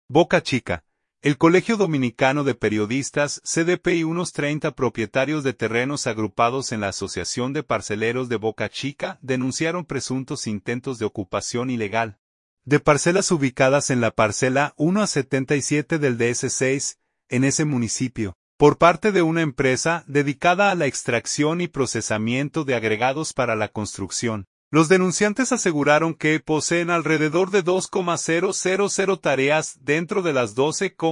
Boca Chica. El Colegio Dominicano de Periodistas, CDP y unos 30 propietarios de terrenos agrupados en la Asociación de Parceleros de Boca Chica denunciaron presuntos intentos de ocupación ilegal de parcelas ubicadas en la parcela 1-77 del DS6, en ese municipio, por parte de una empresa dedicada a la extracción y procesamiento de agregados para la construcción. Los denunciantes aseguraron que poseen alrededor de 2,000 tareas dentro de las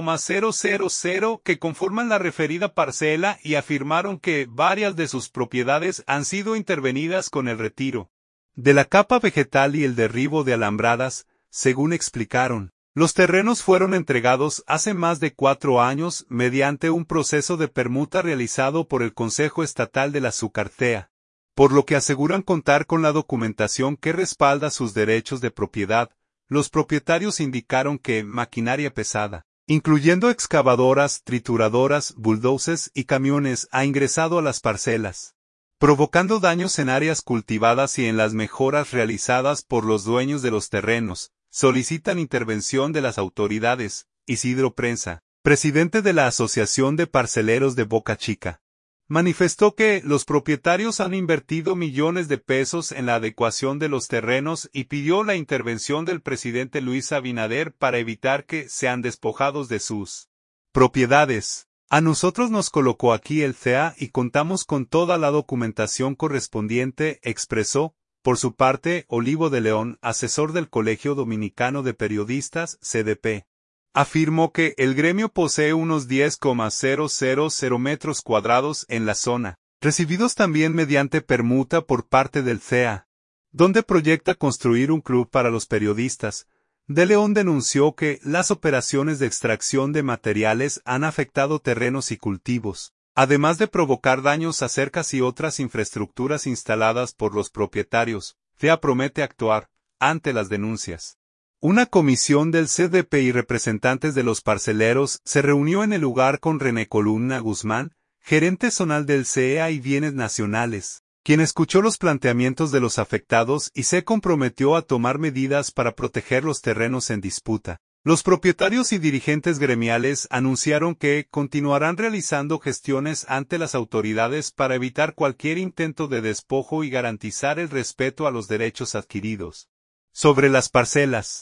12,000 que conforman la referida parcela y afirmaron que varias de sus propiedades han sido intervenidas con el retiro de la capa vegetal y el derribo de alambradas, según explicaron. Los terrenos fueron entregados hace más de 4 años mediante un proceso de permuta realizado por el Consejo Estatal de la Sucartea, por lo que aseguran contar con la documentación que respalda sus derechos de propiedad. Los propietarios indicaron que maquinaria pesada, incluyendo excavadoras, trituradoras, bulldozers y camiones, ha ingresado a las parcelas, provocando daños en áreas cultivadas y en las mejoras realizadas por los dueños de los terrenos. Solicitan intervención de las autoridades. Isidro Prensa, presidente de la Asociación de Parceleros de Boca Chica, manifestó que los propietarios han invertido millones de pesos en la adecuación de los terrenos y pidió la intervención del presidente Luis Abinader para evitar que sean despojados de sus propiedades. A nosotros nos colocó aquí el CEA y contamos con toda la documentación correspondiente, expresó. Por su parte, Olivo de León, asesor del Colegio Dominicano de Periodistas, CDP, afirmó que el gremio posee unos 10,000 metros cuadrados en la zona, recibidos también mediante permuta por parte del CEA, donde proyecta construir un club para los periodistas. De León denunció que las operaciones de extracción de materiales han afectado terrenos y cultivos, además de provocar daños a cercas y otras infraestructuras instaladas por los propietarios. CEA promete actuar ante las denuncias. Una comisión del CDP y representantes de los parceleros se reunió en el lugar con René Columna Guzmán, gerente zonal del CEA y Bienes Nacionales, quien escuchó los planteamientos de los afectados y se comprometió a tomar medidas para proteger los terrenos en disputa. Los propietarios y dirigentes gremiales anunciaron que continuarán realizando gestiones ante las autoridades para evitar cualquier intento de despojo y garantizar el respeto a los derechos adquiridos sobre las parcelas.